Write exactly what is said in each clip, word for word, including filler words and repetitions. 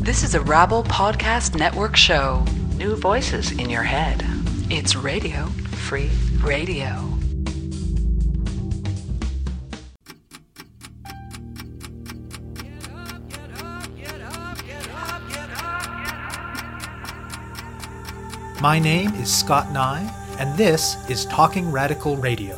This is a Rabble Podcast Network show. New voices in your head. It's Radio Free Radio. My name is Scott Nye, and this is Talking Radical Radio.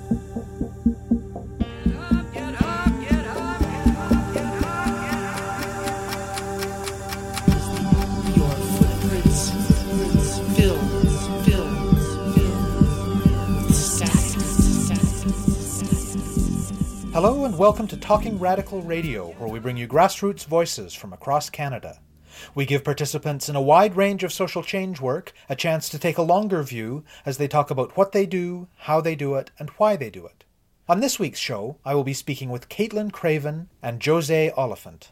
Hello and welcome to Talking Radical Radio, where we bring you grassroots voices from across Canada. We give participants in a wide range of social change work a chance to take a longer view as they talk about what they do, how they do it, and why they do it. On this week's show, I will be speaking with Caitlin Craven and Jose Oliphant.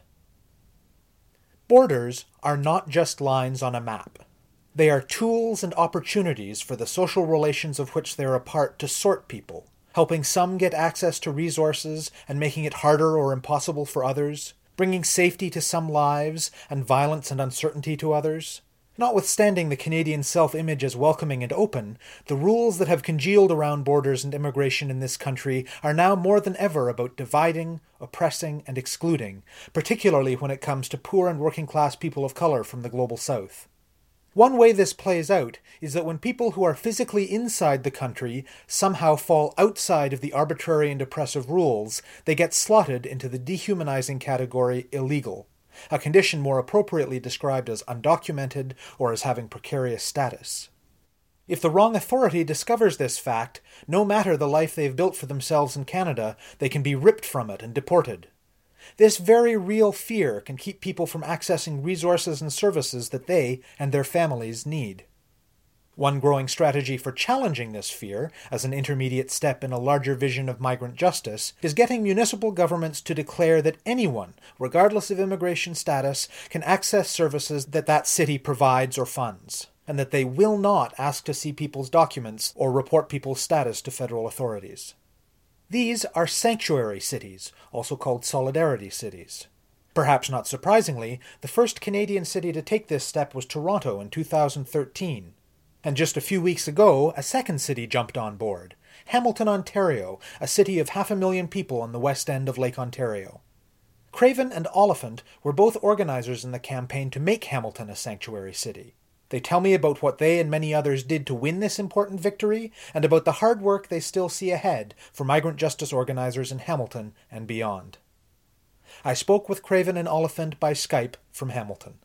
Borders are not just lines on a map. They are tools and opportunities for the social relations of which they are a part to sort people, helping some get access to resources and making it harder or impossible for others, bringing safety to some lives and violence and uncertainty to others. Notwithstanding the Canadian self-image as welcoming and open, the rules that have congealed around borders and immigration in this country are now more than ever about dividing, oppressing, and excluding, particularly when it comes to poor and working-class people of colour from the global south. One way this plays out is that when people who are physically inside the country somehow fall outside of the arbitrary and oppressive rules, they get slotted into the dehumanizing category illegal, a condition more appropriately described as undocumented or as having precarious status. If the wrong authority discovers this fact, no matter the life they've built for themselves in Canada, they can be ripped from it and deported. This very real fear can keep people from accessing resources and services that they and their families need. One growing strategy for challenging this fear, as an intermediate step in a larger vision of migrant justice, is getting municipal governments to declare that anyone, regardless of immigration status, can access services that that city provides or funds, and that they will not ask to see people's documents or report people's status to federal authorities. These are sanctuary cities, also called solidarity cities. Perhaps not surprisingly, the first Canadian city to take this step was Toronto in two thousand thirteen. And just a few weeks ago, a second city jumped on board, Hamilton, Ontario, a city of half a million people on the west end of Lake Ontario. Craven and Oliphant were both organizers in the campaign to make Hamilton a sanctuary city. They tell me about what they and many others did to win this important victory, and about the hard work they still see ahead for migrant justice organizers in Hamilton and beyond. I spoke with Craven and Oliphant by Skype from Hamilton.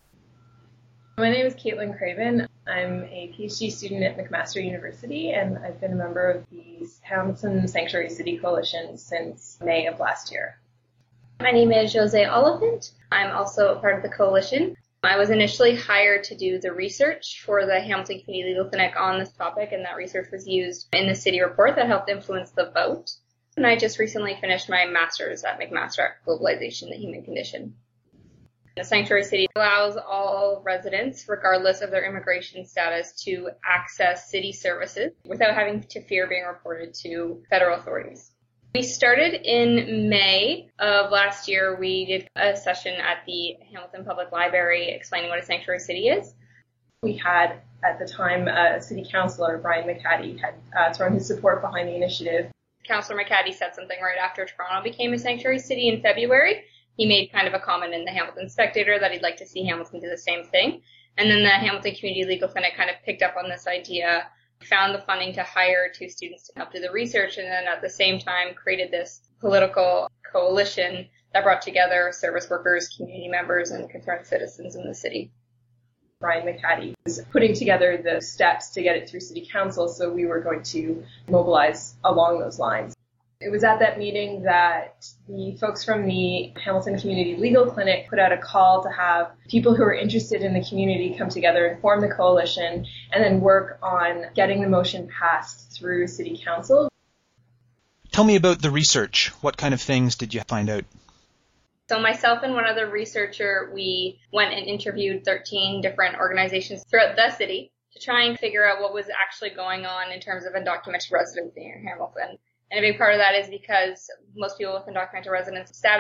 My name is Caitlin Craven. I'm a PhD student at McMaster University, and I've been a member of the Hamilton Sanctuary City Coalition since May of last year. My name is Jose Oliphant. I'm also a part of the coalition. I was initially hired to do the research for the Hamilton Community Legal Clinic on this topic, and that research was used in the city report that helped influence the vote. And I just recently finished my master's at McMaster at Globalization, the Human Condition. The Sanctuary City allows all residents, regardless of their immigration status, to access city services without having to fear being reported to federal authorities. We started in May of last year. We did a session at the Hamilton Public Library explaining what a sanctuary city is. We had, at the time, uh, City Councillor Brian McCaddy had uh, thrown his support behind the initiative. Councillor McCaddy said something right after Toronto became a sanctuary city in February. He made kind of a comment in the Hamilton Spectator that he'd like to see Hamilton do the same thing. And then the Hamilton Community Legal Clinic kind of picked up on this idea, found the funding to hire two students to help do the research, and then at the same time created this political coalition that brought together service workers, community members, and concerned citizens in the city. Brian McCaddy was putting together the steps to get it through City Council, so we were going to mobilize along those lines. It was at that meeting that the folks from the Hamilton Community Legal Clinic put out a call to have people who are interested in the community come together and form the coalition and then work on getting the motion passed through City Council. Tell me about the research. What kind of things did you find out? So myself and one other researcher, we went and interviewed thirteen different organizations throughout the city to try and figure out what was actually going on in terms of undocumented residency in Hamilton. And a big part of that is because most people with undocumented residence status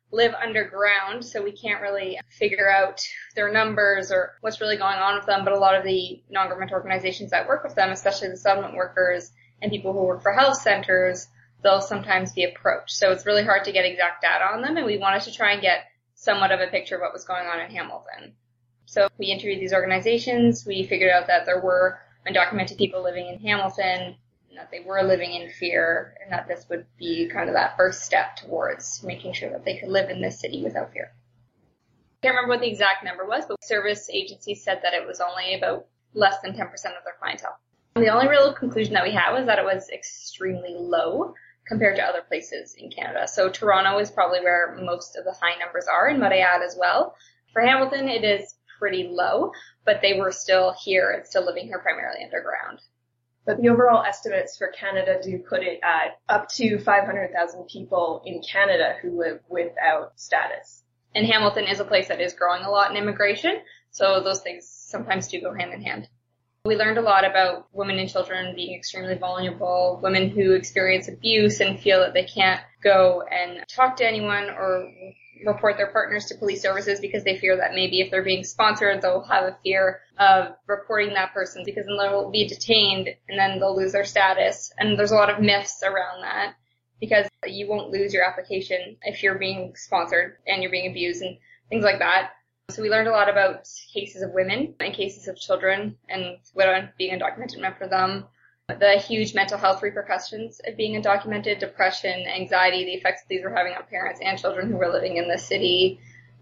live underground, so we can't really figure out their numbers or what's really going on with them, but a lot of the non-government organizations that work with them, especially the settlement workers and people who work for health centers, they'll sometimes be approached. So it's really hard to get exact data on them, and we wanted to try and get somewhat of a picture of what was going on in Hamilton. So we interviewed these organizations, we figured out that there were undocumented people living in Hamilton, that they were living in fear, and that this would be kind of that first step towards making sure that they could live in this city without fear. I can't remember what the exact number was, but service agencies said that it was only about less than ten percent of their clientele. And the only real conclusion that we had was that it was extremely low compared to other places in Canada. So Toronto is probably where most of the high numbers are, and Montreal as well. For Hamilton, it is pretty low, but they were still here and still living here primarily underground. But the overall estimates for Canada do put it at up to five hundred thousand people in Canada who live without status. And Hamilton is a place that is growing a lot in immigration, so those things sometimes do go hand in hand. We learned a lot about women and children being extremely vulnerable, women who experience abuse and feel that they can't go and talk to anyone or report their partners to police services because they fear that maybe if they're being sponsored, they'll have a fear of reporting that person because then they'll be detained and then they'll lose their status. And there's a lot of myths around that because you won't lose your application if you're being sponsored and you're being abused and things like that. So we learned a lot about cases of women and cases of children and what being undocumented meant for them. The huge mental health repercussions of being undocumented, depression, anxiety, the effects that these were having on parents and children who were living in the city.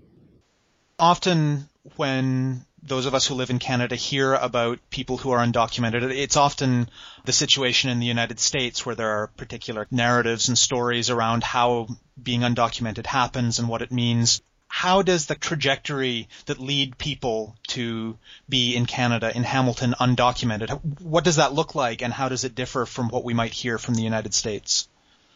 Often when those of us who live in Canada hear about people who are undocumented, it's often the situation in the United States where there are particular narratives and stories around how being undocumented happens and what it means. How does the trajectory that lead people to be in Canada, in Hamilton, undocumented, what does that look like and how does it differ from what we might hear from the United States?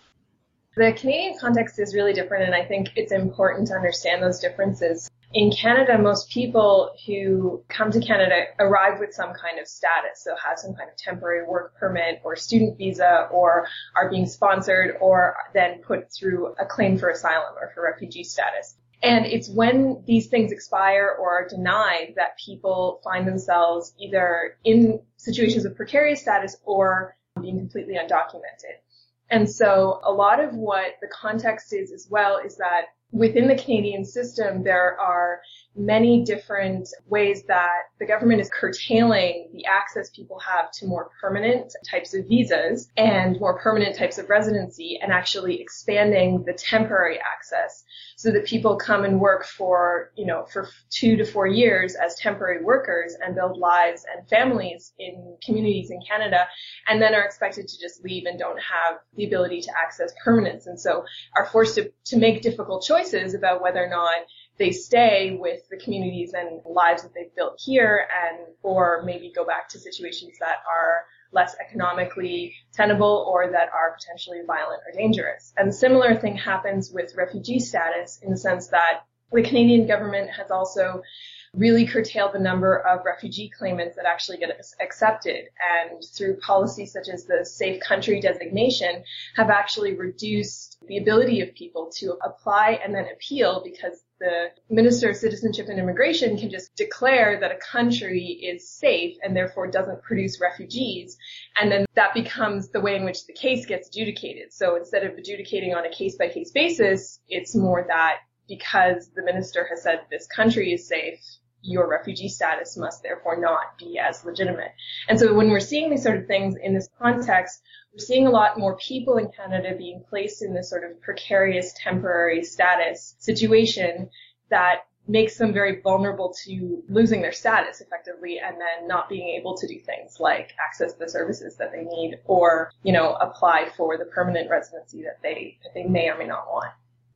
The Canadian context is really different, and I think it's important to understand those differences. In Canada, most people who come to Canada arrive with some kind of status, so have some kind of temporary work permit or student visa or are being sponsored or then put through a claim for asylum or for refugee status. And it's when these things expire or are denied that people find themselves either in situations of precarious status or being completely undocumented. And so a lot of what the context is as well is that within the Canadian system, there are many different ways that the government is curtailing the access people have to more permanent types of visas and more permanent types of residency and actually expanding the temporary access so that people come and work for, you know, for two to four years as temporary workers and build lives and families in communities in Canada and then are expected to just leave and don't have the ability to access permanence and so are forced to, to make difficult choices about whether or not they stay with the communities and lives that they've built here and or maybe go back to situations that are less economically tenable or that are potentially violent or dangerous. And a similar thing happens with refugee status in the sense that the Canadian government has also really curtailed the number of refugee claimants that actually get accepted and through policies such as the safe country designation have actually reduced the ability of people to apply and then appeal because the Minister of Citizenship and Immigration can just declare that a country is safe and therefore doesn't produce refugees. And then that becomes the way in which the case gets adjudicated. So instead of adjudicating on a case-by-case basis, it's more that because the minister has said this country is safe, your refugee status must therefore not be as legitimate. And so when we're seeing these sort of things in this context, we're seeing a lot more people in Canada being placed in this sort of precarious temporary status situation that makes them very vulnerable to losing their status effectively and then not being able to do things like access the services that they need or, you know, apply for the permanent residency that they, that they may or may not want.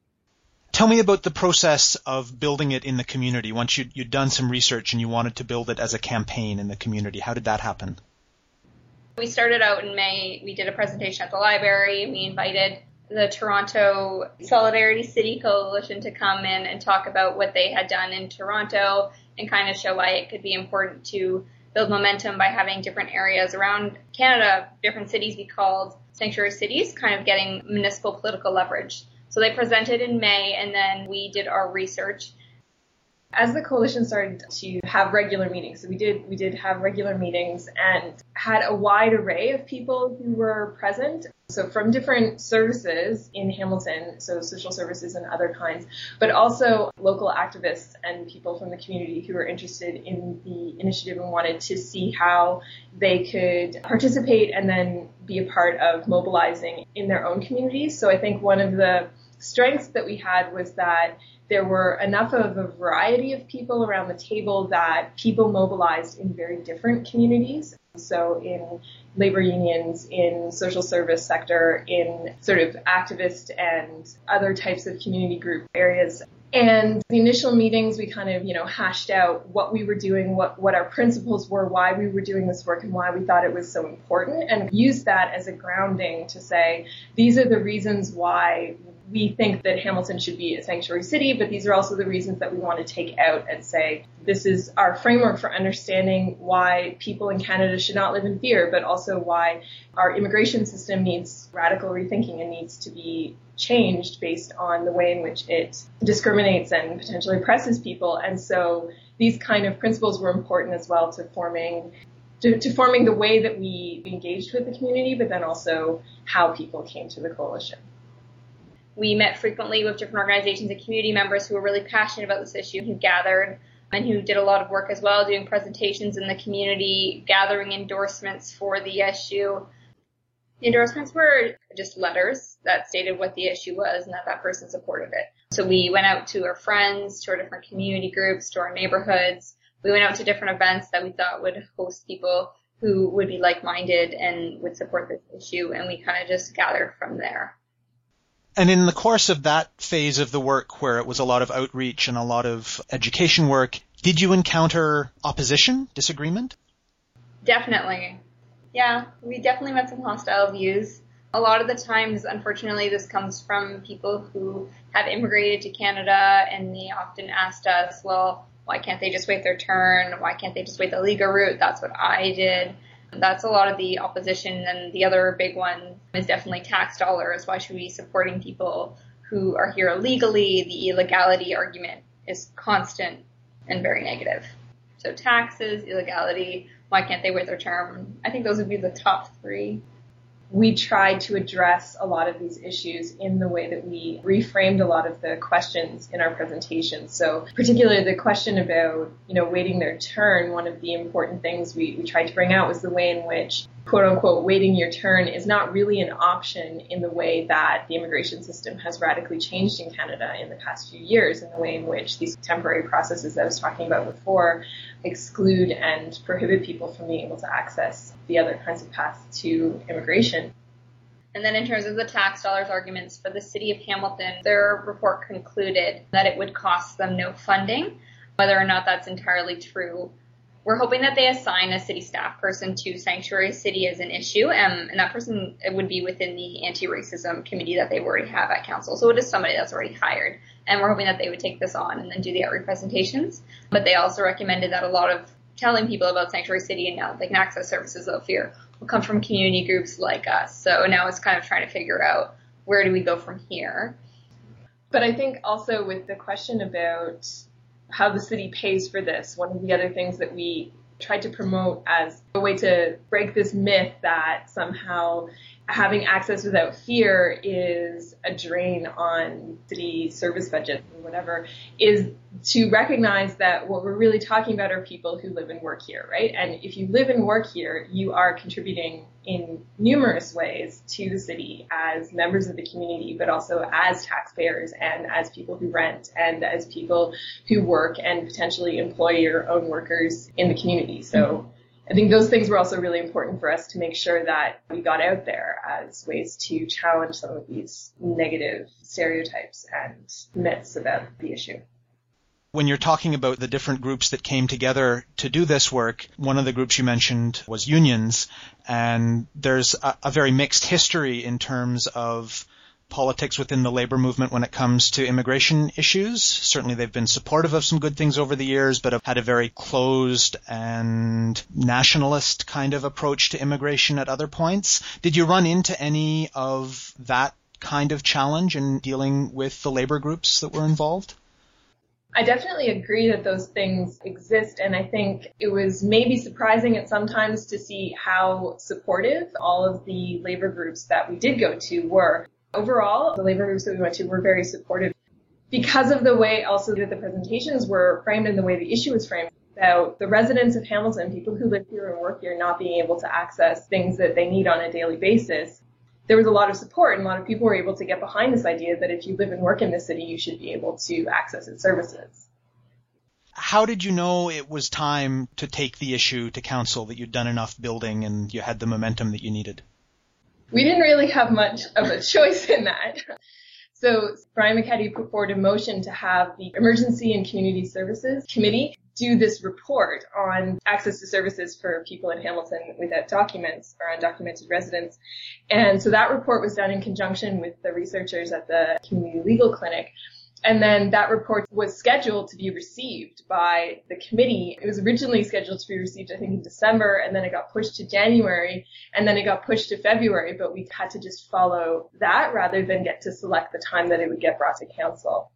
Tell me about the process of building it in the community. Once you'd, you'd done some research and you wanted to build it as a campaign in the community, how did that happen? We started out in May. We did a presentation at the library. We invited the Toronto Solidarity City Coalition to come in and talk about what they had done in Toronto and kind of show why it could be important to build momentum by having different areas around Canada, different cities be called sanctuary cities, kind of getting municipal political leverage. So they presented in May, and then we did our research. As the coalition started to have regular meetings, so we did we did have regular meetings and had a wide array of people who were present. So from different services in Hamilton, so social services and other kinds, but also local activists and people from the community who were interested in the initiative and wanted to see how they could participate and then be a part of mobilizing in their own communities. So I think one of the strengths that we had was that there were enough of a variety of people around the table that people mobilized in very different communities. So in labor unions, in social service sector, in sort of activist and other types of community group areas. And the initial meetings, we kind of, you know, hashed out what we were doing, what, what our principles were, why we were doing this work, and why we thought it was so important, and used that as a grounding to say, these are the reasons why we think that Hamilton should be a sanctuary city, but these are also the reasons that we want to take out and say, this is our framework for understanding why people in Canada should not live in fear, but also why our immigration system needs radical rethinking and needs to be changed based on the way in which it discriminates and potentially oppresses people. And so these kind of principles were important as well to forming to, to forming the way that we engaged with the community, but then also how people came to the coalition. We met frequently with different organizations and community members who were really passionate about this issue, who gathered and who did a lot of work as well, doing presentations in the community, gathering endorsements for the issue. The endorsements were just letters that stated what the issue was and that that person supported it. So we went out to our friends, to our different community groups, to our neighborhoods. We went out to different events that we thought would host people who would be like-minded and would support this issue, and we kind of just gathered from there. And in the course of that phase of the work where it was a lot of outreach and a lot of education work, did you encounter opposition, disagreement? Definitely. Yeah, we definitely met some hostile views. A lot of the times, unfortunately, this comes from people who have immigrated to Canada, and they often asked us, well, why can't they just wait their turn? Why can't they just wait the legal route? That's what I did. That's a lot of the opposition. And the other big one is definitely tax dollars. Why should we be supporting people who are here illegally? The illegality argument is constant and very negative. So taxes, illegality, why can't they wait their term? I think those would be the top three. We tried to address a lot of these issues in the way that we reframed a lot of the questions in our presentation. So particularly the question about, you know, waiting their turn, one of the important things we, we tried to bring out was the way in which, quote unquote, waiting your turn is not really an option in the way that the immigration system has radically changed in Canada in the past few years, in the way in which these temporary processes that I was talking about before exclude and prohibit people from being able to access the other kinds of paths to immigration. And then in terms of the tax dollars arguments for the city of Hamilton, their report concluded that it would cost them no funding. Whether or not that's entirely true, we're hoping that they assign a city staff person to Sanctuary City as an issue, um, and that person would be within the anti-racism committee that they already have at council. So it is somebody that's already hired, and we're hoping that they would take this on and then do the outreach presentations. But they also recommended that a lot of telling people about Sanctuary City and now they can access services without fear will come from community groups like us. So now it's kind of trying to figure out where do we go from here. But I think also with the question about how the city pays for this, one of the other things that we tried to promote as a way to break this myth that somehow having access without fear is a drain on city service budgets or whatever, is to recognize that what we're really talking about are people who live and work here, right? And if you live and work here, you are contributing in numerous ways to the city as members of the community, but also as taxpayers and as people who rent and as people who work and potentially employ your own workers in the community. So I think those things were also really important for us to make sure that we got out there as ways to challenge some of these negative stereotypes and myths about the issue. When you're talking about the different groups that came together to do this work, one of the groups you mentioned was unions, and there's a, a very mixed history in terms of politics within the labor movement when it comes to immigration issues. Certainly they've been supportive of some good things over the years, but have had a very closed and nationalist kind of approach to immigration at other points. Did you run into any of that kind of challenge in dealing with the labor groups that were involved? I definitely agree that those things exist, and I think it was maybe surprising at some times to see how supportive all of the labor groups that we did go to were. Overall, the labor groups that we went to were very supportive because of the way also that the presentations were framed and the way the issue was framed about the residents of Hamilton, people who live here and work here, not being able to access things that they need on a daily basis. There was a lot of support, and a lot of people were able to get behind this idea that if you live and work in this city, you should be able to access its services. How did you know it was time to take the issue to council, that you'd done enough building and you had the momentum that you needed? We didn't really have much of a choice in that. So Brian McCaddy put forward a motion to have the Emergency and Community Services Committee do this report on access to services for people in Hamilton without documents or undocumented residents. And so that report was done in conjunction with the researchers at the Community Legal Clinic. And then that report was scheduled to be received by the committee. It was originally scheduled to be received, I think, in December, and then it got pushed to January, and then it got pushed to February, but we had to just follow that rather than get to select the time that it would get brought to council.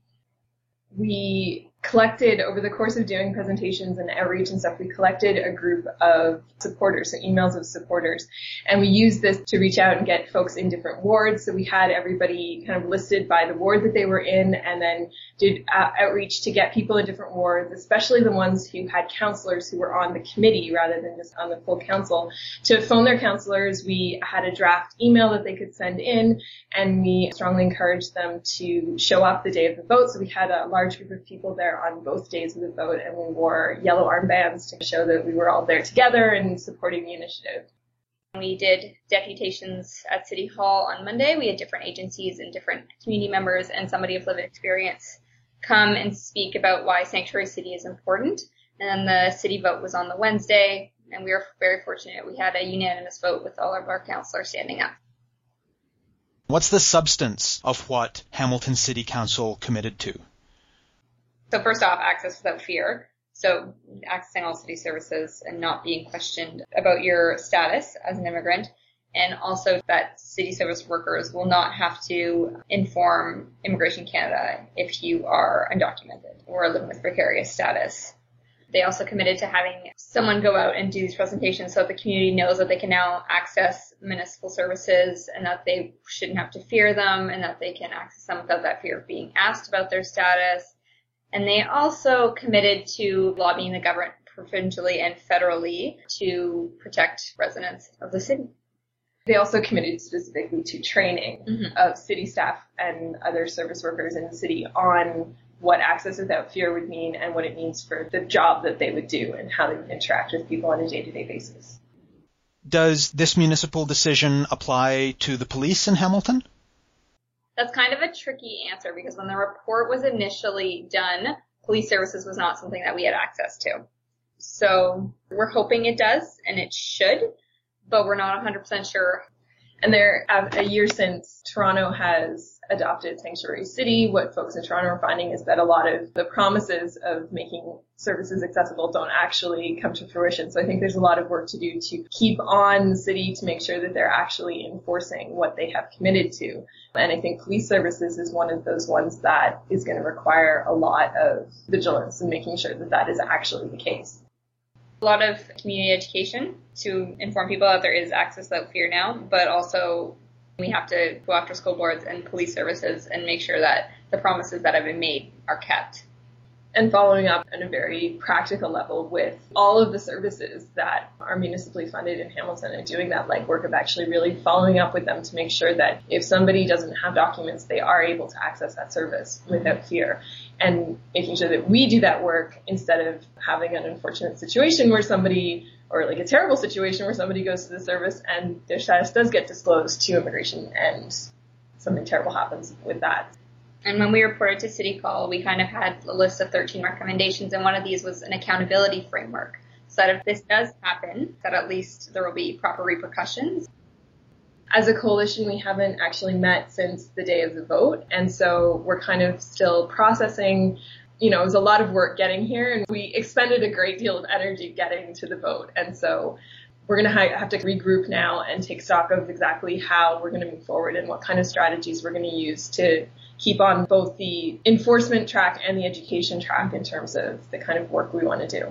We collected, over the course of doing presentations and outreach and stuff, we collected a group of supporters, so emails of supporters, and we used this to reach out and get folks in different wards. So we had everybody kind of listed by the ward that they were in, and then did uh, outreach to get people in different wards, especially the ones who had counselors who were on the committee rather than just on the full council, to phone their counselors. We had a draft email that they could send in, and we strongly encouraged them to show up the day of the vote. So we had a large group of people there on both days of the vote, and we wore yellow armbands to show that we were all there together and supporting the initiative. We did deputations at City Hall on Monday. We had different agencies and different community members and somebody of lived experience come and speak about why Sanctuary City is important. And then the city vote was on the Wednesday, and we were very fortunate. We had a unanimous vote with all of our councillors standing up. What's the substance of what Hamilton City Council committed to? So first off, access without fear. So accessing all city services and not being questioned about your status as an immigrant. And also that city service workers will not have to inform Immigration Canada if you are undocumented or living with precarious status. They also committed to having someone go out and do these presentations so that the community knows that they can now access municipal services and that they shouldn't have to fear them and that they can access them without that fear of being asked about their status. And they also committed to lobbying the government provincially and federally to protect residents of the city. They also committed specifically to training mm-hmm. of city staff and other service workers in the city on what access without fear would mean and what it means for the job that they would do and how they would interact with people on a day-to-day basis. Does this municipal decision apply to the police in Hamilton? That's kind of a tricky answer because when the report was initially done, police services was not something that we had access to. So we're hoping it does, and it should, but we're not one hundred percent sure. And there, a year since Toronto has adopted Sanctuary City, what folks in Toronto are finding is that a lot of the promises of making services accessible don't actually come to fruition. So I think there's a lot of work to do to keep on the city to make sure that they're actually enforcing what they have committed to. And I think police services is one of those ones that is going to require a lot of vigilance in making sure that that is actually the case. A lot of community education to inform people that there is access without fear now, but also we have to go after school boards and police services and make sure that the promises that have been made are kept. And following up on a very practical level with all of the services that are municipally funded in Hamilton and doing that legwork of actually really following up with them to make sure that if somebody doesn't have documents, they are able to access that service without fear. And making sure that we do that work instead of having an unfortunate situation where somebody, or like a terrible situation where somebody goes to the service and their status does get disclosed to immigration and something terrible happens with that. And when we reported to City Hall, we kind of had a list of thirteen recommendations, and one of these was an accountability framework. So that if this does happen, that at least there will be proper repercussions. As a coalition, we haven't actually met since the day of the vote, and so we're kind of still processing. You know, it was a lot of work getting here, and we expended a great deal of energy getting to the vote, and so we're going to ha- have to regroup now and take stock of exactly how we're going to move forward and what kind of strategies we're going to use to keep on both the enforcement track and the education track in terms of the kind of work we want to do.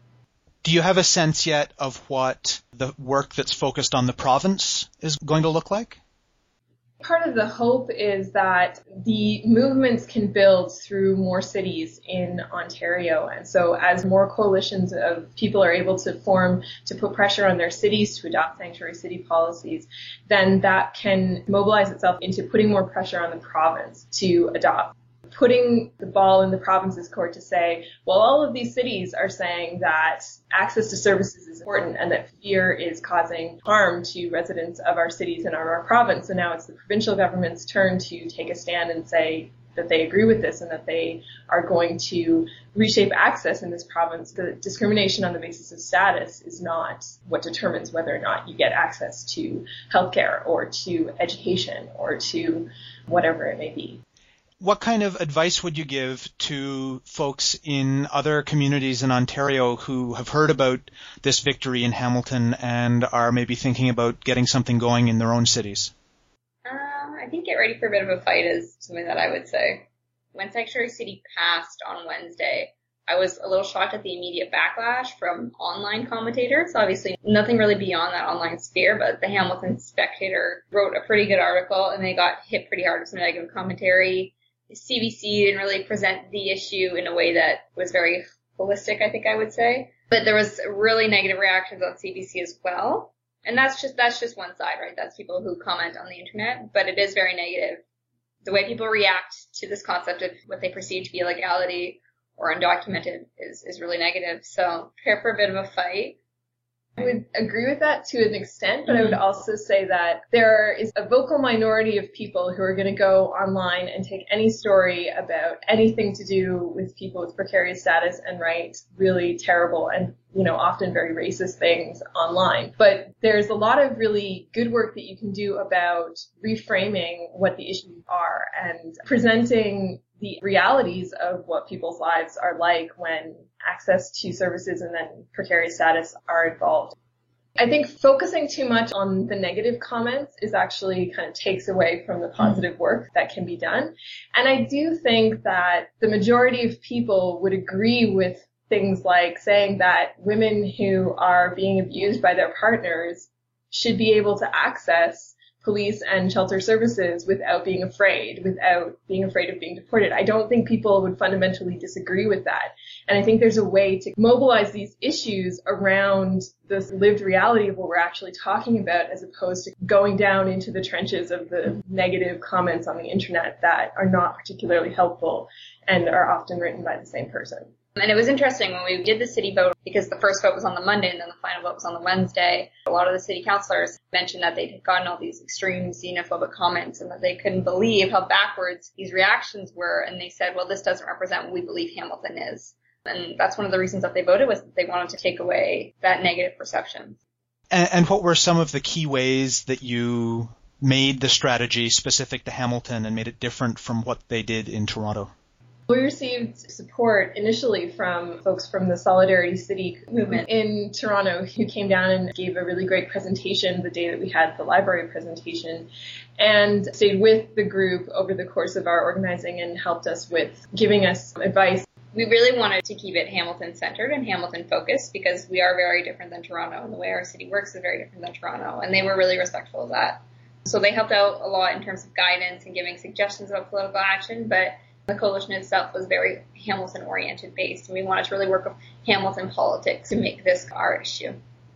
Do you have a sense yet of what the work that's focused on the province is going to look like? Part of the hope is that the movements can build through more cities in Ontario. And so as more coalitions of people are able to form to put pressure on their cities to adopt sanctuary city policies, then that can mobilize itself into putting more pressure on the province to adopt. Putting the ball in the province's court to say, well, all of these cities are saying that access to services is important and that fear is causing harm to residents of our cities and our, our province. So now it's the provincial government's turn to take a stand and say that they agree with this and that they are going to reshape access in this province. The discrimination on the basis of status is not what determines whether or not you get access to healthcare or to education or to whatever it may be. What kind of advice would you give to folks in other communities in Ontario who have heard about this victory in Hamilton and are maybe thinking about getting something going in their own cities? Uh, I think get ready for a bit of a fight is something that I would say. When Sanctuary City passed on Wednesday, I was a little shocked at the immediate backlash from online commentators. Obviously, nothing really beyond that online sphere, but the Hamilton Spectator wrote a pretty good article and they got hit pretty hard with some negative commentary. C B C didn't really present the issue in a way that was very holistic, I think I would say. But there was really negative reactions on C B C as well. And that's just, that's just one side, right? That's people who comment on the internet, but it is very negative. The way people react to this concept of what they perceive to be illegality or undocumented is, is really negative. So prepare for a bit of a fight. I would agree with that to an extent, but I would also say that there is a vocal minority of people who are going to go online and take any story about anything to do with people with precarious status and write really terrible and, you know, often very racist things online. But there's a lot of really good work that you can do about reframing what the issues are and presenting the realities of what people's lives are like when access to services and then precarious status are involved. I think focusing too much on the negative comments is actually kind of takes away from the positive work that can be done. And I do think that the majority of people would agree with things like saying that women who are being abused by their partners should be able to access police and shelter services without being afraid, without being afraid of being deported. I don't think people would fundamentally disagree with that. And I think there's a way to mobilize these issues around this lived reality of what we're actually talking about as opposed to going down into the trenches of the negative comments on the internet that are not particularly helpful and are often written by the same person. And it was interesting when we did the city vote, because the first vote was on the Monday and then the final vote was on the Wednesday. A lot of the city councillors mentioned that they'd gotten all these extreme xenophobic comments and that they couldn't believe how backwards these reactions were. And they said, well, this doesn't represent what we believe Hamilton is. And that's one of the reasons that they voted, was that they wanted to take away that negative perception. And, and what were some of the key ways that you made the strategy specific to Hamilton and made it different from what they did in Toronto? We received support initially from folks from the Solidarity City movement in Toronto who came down and gave a really great presentation the day that we had the library presentation and stayed with the group over the course of our organizing and helped us with giving us advice. We really wanted to keep it Hamilton-centered and Hamilton-focused because we are very different than Toronto and the way our city works is very different than Toronto, and they were really respectful of that. So they helped out a lot in terms of guidance and giving suggestions about political action, but the coalition itself was very Hamilton-oriented based, and we wanted to really work with Hamilton politics to make this our issue.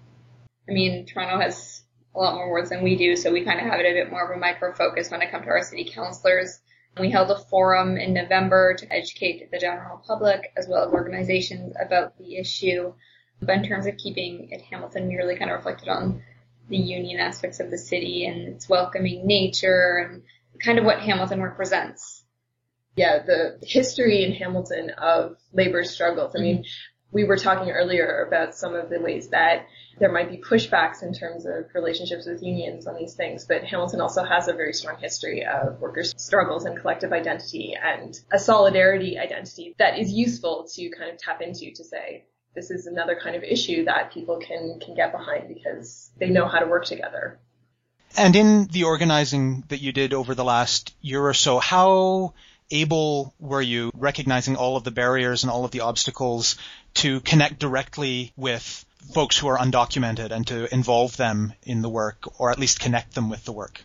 I mean, Toronto has a lot more words than we do, so we kind of have it a bit more of a micro-focus when it comes to our city councillors. We held a forum in November to educate the general public as well as organizations about the issue. But in terms of keeping it Hamilton, we really kind of reflected on the union aspects of the city and its welcoming nature and kind of what Hamilton represents. Yeah, the history in Hamilton of labor struggles. I mean, we were talking earlier about some of the ways that there might be pushbacks in terms of relationships with unions on these things, but Hamilton also has a very strong history of workers' struggles and collective identity and a solidarity identity that is useful to kind of tap into to say, this is another kind of issue that people can, can get behind because they know how to work together. And in the organizing that you did over the last year or so, how able were you, recognizing all of the barriers and all of the obstacles, to connect directly with folks who are undocumented and to involve them in the work, or at least connect them with the work?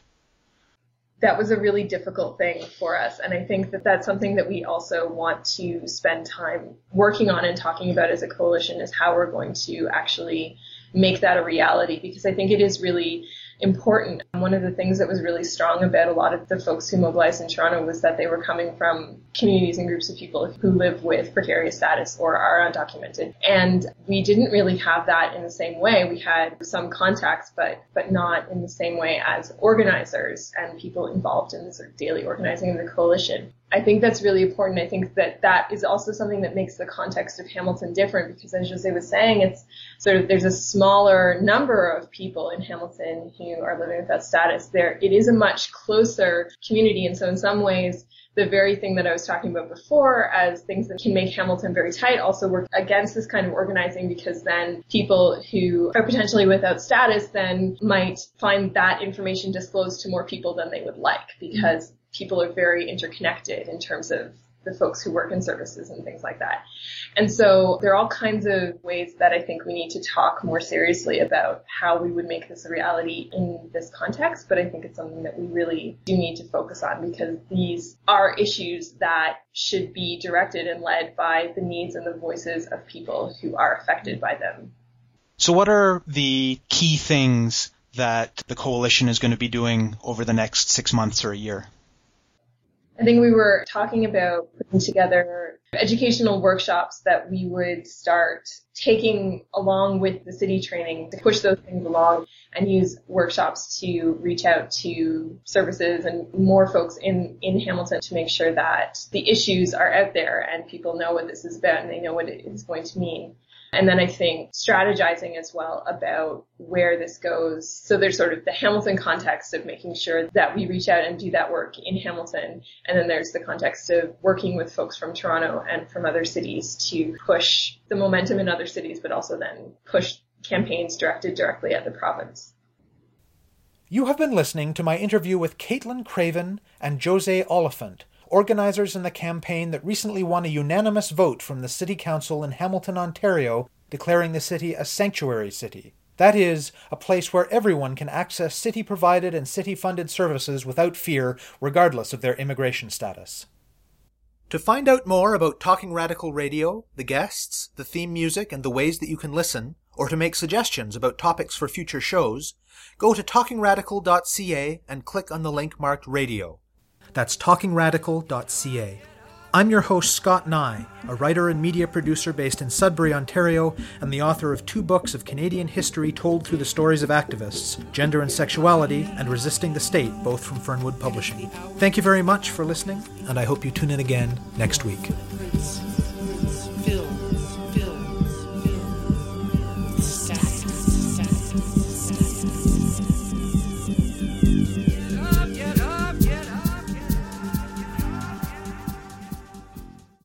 That was a really difficult thing for us. And I think that that's something that we also want to spend time working on and talking about as a coalition, is how we're going to actually make that a reality, because I think it is really important. One of the things that was really strong about a lot of the folks who mobilized in Toronto was that they were coming from communities and groups of people who live with precarious status or are undocumented. And we didn't really have that in the same way. We had some contacts, but but not in the same way as organizers and people involved in the sort of daily organizing of the coalition. I think that's really important. I think that that is also something that makes the context of Hamilton different, because as Jose was saying, it's sort of, there's a smaller number of people in Hamilton who are living without status. There, it is a much closer community. And so in some ways, the very thing that I was talking about before as things that can make Hamilton very tight also work against this kind of organizing, because then people who are potentially without status then might find that information disclosed to more people than they would like, because people are very interconnected in terms of the folks who work in services and things like that. And so there are all kinds of ways that I think we need to talk more seriously about how we would make this a reality in this context. But I think it's something that we really do need to focus on, because these are issues that should be directed and led by the needs and the voices of people who are affected by them. So what are the key things that the coalition is going to be doing over the next six months or a year? I think we were talking about putting together educational workshops that we would start taking along with the city training to push those things along, and use workshops to reach out to services and more folks in, in Hamilton to make sure that the issues are out there and people know what this is about and they know what it is going to mean. And then I think strategizing as well about where this goes. So there's sort of the Hamilton context of making sure that we reach out and do that work in Hamilton. And then there's the context of working with folks from Toronto and from other cities to push the momentum in other cities, but also then push campaigns directed directly at the province. You have been listening to my interview with Caitlin Craven and Jose Oliphant, organizers in the campaign that recently won a unanimous vote from the City Council in Hamilton, Ontario, declaring the city a sanctuary city. That is, a place where everyone can access city-provided and city-funded services without fear, regardless of their immigration status. To find out more about Talking Radical Radio, the guests, the theme music, and the ways that you can listen, or to make suggestions about topics for future shows, go to talking radical dot c a and click on the link marked Radio. That's talking radical dot c a. I'm your host, Scott Nye, a writer and media producer based in Sudbury, Ontario, and the author of two books of Canadian history told through the stories of activists, Gender and Sexuality, and Resisting the State, both from Fernwood Publishing. Thank you very much for listening, and I hope you tune in again next week.